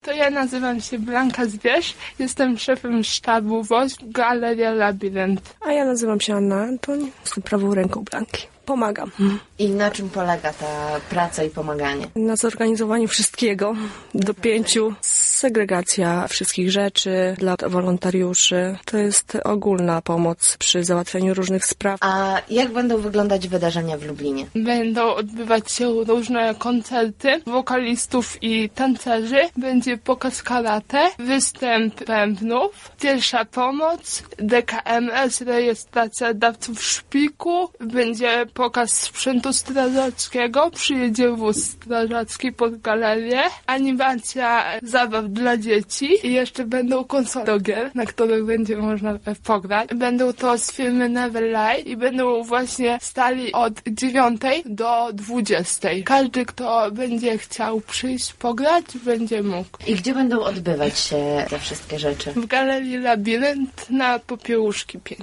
To ja nazywam się Blanka Zwierz, jestem szefem sztabu WOŚP Galeria Labirynt. A ja nazywam się Anna Antoń, jestem prawą ręką Blanki. Pomagam. I na czym polega ta praca i pomaganie? Na zorganizowaniu wszystkiego do 5, segregacja wszystkich rzeczy dla wolontariuszy. To jest ogólna pomoc przy załatwianiu różnych spraw. A jak będą wyglądać wydarzenia w Lublinie? Będą odbywać się różne koncerty wokalistów i tancerzy. Będzie pokaz karate, występ bębnów, pierwsza pomoc, DKMS, rejestracja dawców szpiku, będzie pokaz sprzętu strażackiego, przyjedzie wóz strażacki pod galerię, animacja zabaw dla dzieci i jeszcze będą konsole do gier, na których będzie można pograć. Będą to z firmy Neverlight i będą właśnie stali od 9 do 20. Każdy, kto będzie chciał przyjść pograć, będzie mógł. I gdzie będą odbywać się te wszystkie rzeczy? W Galerii Labirynt na Popiełuszki 5.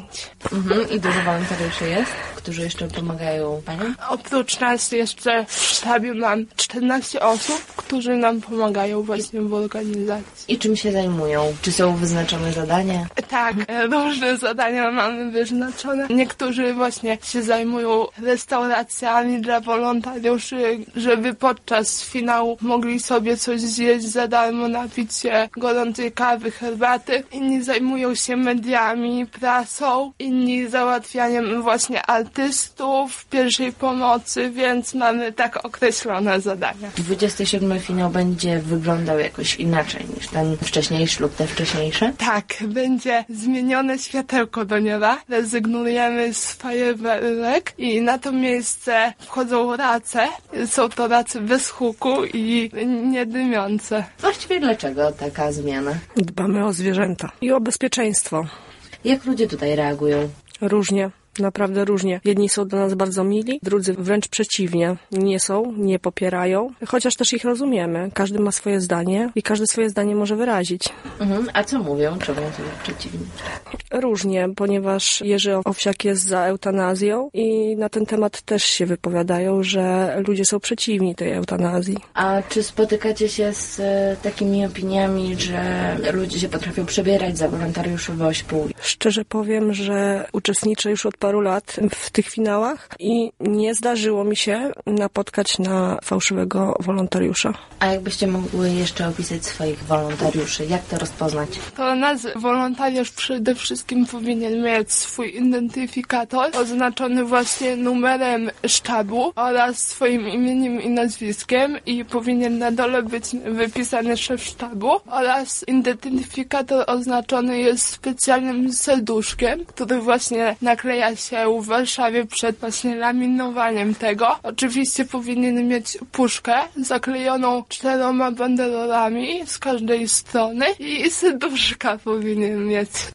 I dużo wolontariuszy jest, którzy jeszcze pomagają Paniom? Oprócz nas jeszcze w sztabie mam 14 osób, którzy nam pomagają właśnie w organizacji. I czym się zajmują? Czy są wyznaczone zadania? Tak, różne zadania mamy wyznaczone. Niektórzy właśnie się zajmują restauracjami dla wolontariuszy, żeby podczas finału mogli sobie coś zjeść za darmo, napić się gorącej kawy, herbaty. Inni zajmują się mediami, prasą, inni załatwianiem właśnie artystów, pierwszej pomocy, więc mamy tak określone zadania. 27 finał będzie wyglądał jakoś inaczej niż ten wcześniejszy lub te wcześniejsze? Tak, będzie zmienione światełko do nieba. Rezygnujemy z fajerwerek i na to miejsce wchodzą race. Są to race bez huku i niedymiące. Właściwie dlaczego taka zmiana? Dbamy o zwierzęta i o bezpieczeństwo. Jak ludzie tutaj reagują? Różnie. Naprawdę różnie. Jedni są do nas bardzo mili, drudzy wręcz przeciwnie. Nie popierają, chociaż też ich rozumiemy. Każdy ma swoje zdanie i każdy swoje zdanie może wyrazić. A co mówią? Czemu są przeciwni? Różnie, ponieważ Jerzy Owsiak jest za eutanazją i na ten temat też się wypowiadają, że ludzie są przeciwni tej eutanazji. A czy spotykacie się z takimi opiniami, że ludzie się potrafią przebierać za wolontariuszy WOŚP-u? Szczerze powiem, że uczestniczę już od paru lat w tych finałach i nie zdarzyło mi się napotkać na fałszywego wolontariusza. A jakbyście mogły jeszcze opisać swoich wolontariuszy? Jak to rozpoznać? To nasz wolontariusz przede wszystkim powinien mieć swój identyfikator oznaczony właśnie numerem sztabu oraz swoim imieniem i nazwiskiem i powinien na dole być wypisany szef sztabu oraz identyfikator oznaczony jest specjalnym serduszkiem, który właśnie nakleja się w Warszawie przed właśnie laminowaniem tego. Oczywiście powinien mieć puszkę zaklejoną 4 banderolami z każdej strony i serduszka powinien mieć.